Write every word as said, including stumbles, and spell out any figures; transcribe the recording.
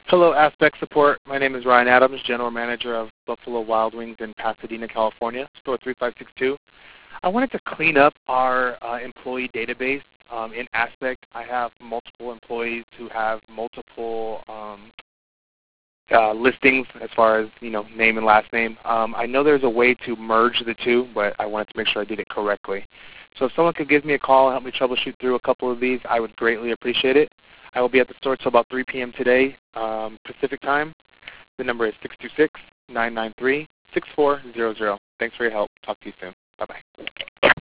Hello, Aspect Support. My name is Ryan Adams, General Manager of Buffalo Wild Wings in Pasadena, California, store three five six two. I wanted to clean up our uh, employee database um, in Aspect. I have multiple employees who have multiple um, uh, listings as far as, you know, name and last name. Um, I know there's a way to merge the two, but I wanted to make sure I did it correctly. So if someone could give me a call and help me troubleshoot through a couple of these, I would greatly appreciate it. I will be at the store until about three p m today, um, Pacific time. The number is six two six, nine nine three, six four zero zero. Thanks for your help. Talk to you soon. Bye-bye.